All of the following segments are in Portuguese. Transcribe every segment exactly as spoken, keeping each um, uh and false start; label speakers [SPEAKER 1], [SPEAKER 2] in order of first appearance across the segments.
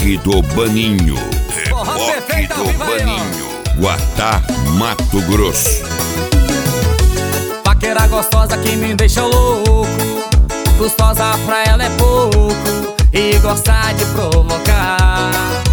[SPEAKER 1] Reboque do Baninho. Reboque do Baninho. Guatá, Mato Grosso.
[SPEAKER 2] Vaqueira gostosa que me deixa louco. Gostosa pra ela é pouco e gosta de provocar.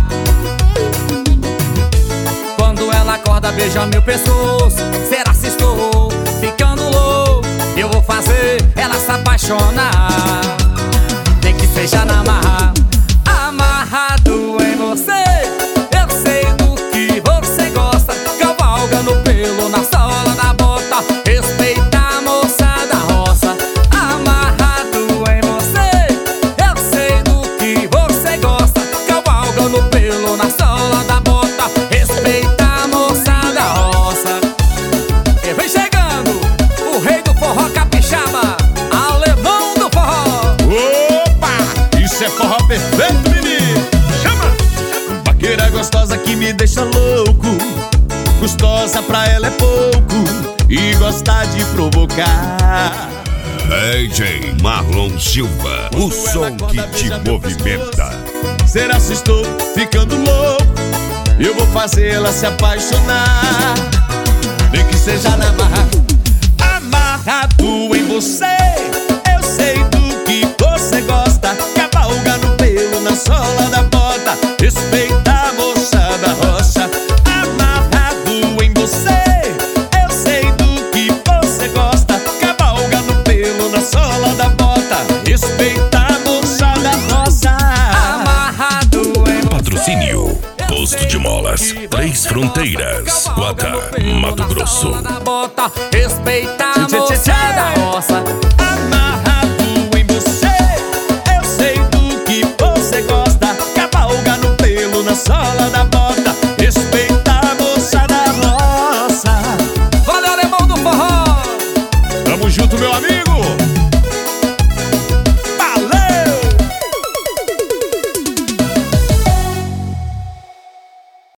[SPEAKER 2] Quando ela acorda, beija meu pescoço. Será se estou ficando louco? Eu vou fazer ela se apaixonar. Nem que seja na marra, amarrado em você. Eu sei do que você gosta, cavalgando pelo na sola da bota. Respeita a moça da roça. Amarrado em você, eu sei do que você gosta, cavalgando pelo na sola da bota. Respeita a moça da roça. E vem chegando o rei do forró capixaba, alemão do forró.
[SPEAKER 3] Opa, isso é forró perfeito, menino. Chama! Vaqueira gostosa que me deixa louco. Gostosa pra ela é pouco e gosta de provocar.
[SPEAKER 1] D J Marlon Silva, o som que te movimenta.
[SPEAKER 3] Será se estou ficando louco? Eu vou fazer ela se apaixonar. Nem que seja na marra, amarrado em você. Eu sei do que você gosta, cavalga no pelo na sola da bota. Respeita a moça da roça. Amarrado em você, eu sei do que você gosta, cavalga no pelo na sola da bota. Respeita a moça da roça.
[SPEAKER 2] Amarrado em você.
[SPEAKER 4] Patrocínio Posto de Molas, Três Fronteiras, Guatá, Mato Grosso.
[SPEAKER 2] Respeita a moça